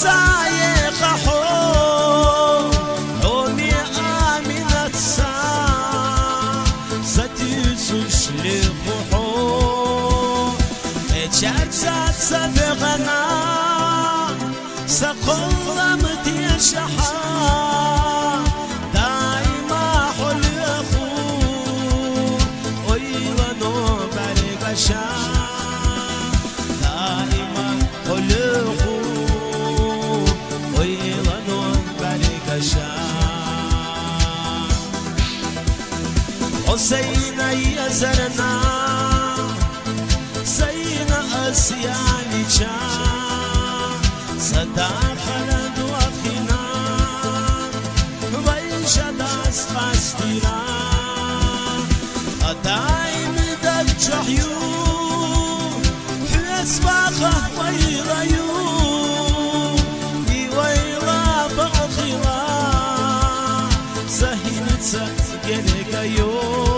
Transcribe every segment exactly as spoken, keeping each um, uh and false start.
سايق حو عوني آمنة سا ستيسوش لفحو اتشاد سات سبغنا سقل متيشحا دائما حليخو ويغنو برغشا دائما حليخو ويغنو برغشا حسين يزرنا سينا أسياني صداقة دوخنا ويشا داس خاستيرا دايم دك جحيو حس باخه ويغيو ويغا بأخيرا سهينت سجلقيو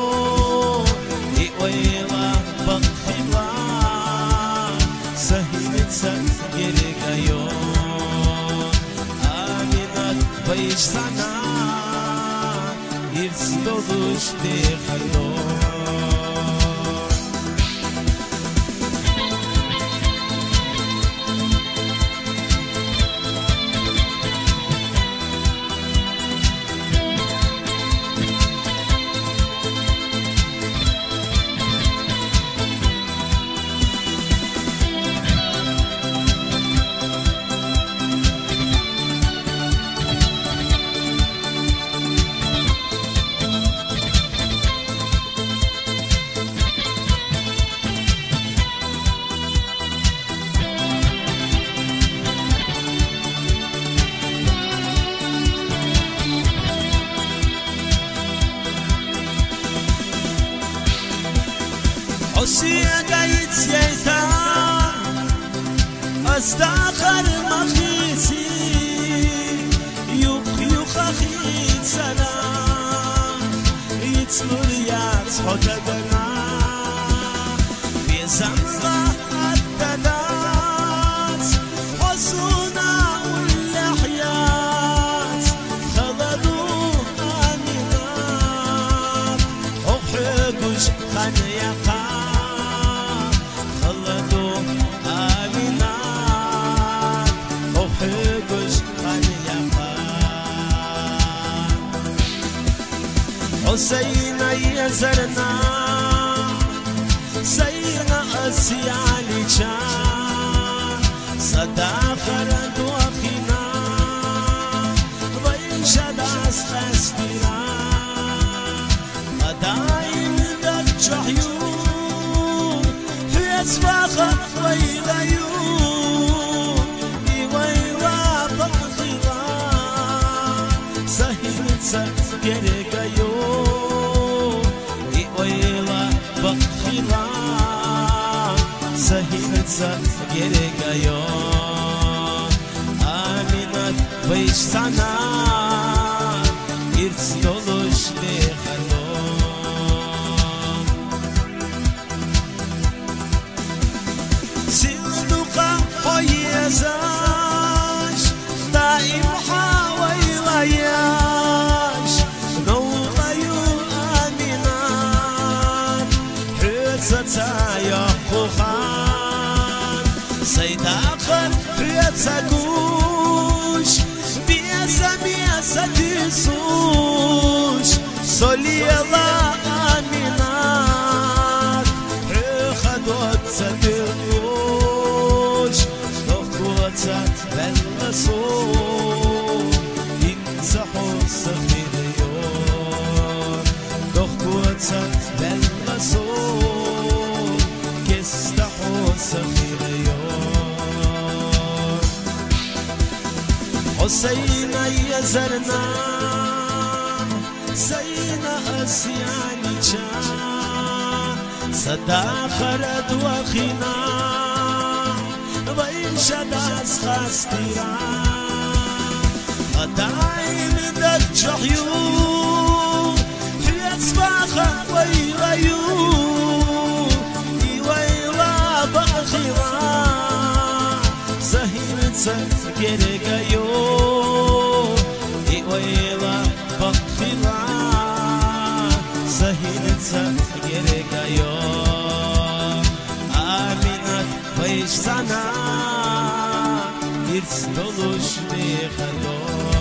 ويغا بأخيرا سهينت سجلقيو ويش sana irstoluş de khalo عصية قايد سيتا أستاخر مخيسي يوخ يوخ أخيد سلام يتسمر ياتحوك دنا في زمغة الدلات حسونا واللحيات خلدوا آمنات أخيقوش خانيقات حسين يزرنا سينا أسيالي جا صداقة دوخنا ويشا داس خستيرا دايم دك جحيو في أسفاخة ويغيو ويغا بأخيرا سهينت سجلقيو سهينت سجلقيو آمنت ويش sana irstoluş de khalo صندوقة حيزاش دائم حاوي غياش نوغيو آمنات حيزتا يخوخان سيداخر حيزا قوش بيزا بيزا تيسوش سوليلا آمنات حيخدوت سدوش نفقوتا بلسوش ينزحو سخيريون نفقوتا بلسوش كستحو سخيريون حسين يزرنا سينا أسياني جا صداقة دوخنا ويشا داس خاستيرا دايم دك جحيو في أسفاخة ويغيو ويغا بأخيرا سهينت سهينت gerekiyor I oyla bakfila Sahilsa gerekiyor Aminat bayış sana Bir doluş bir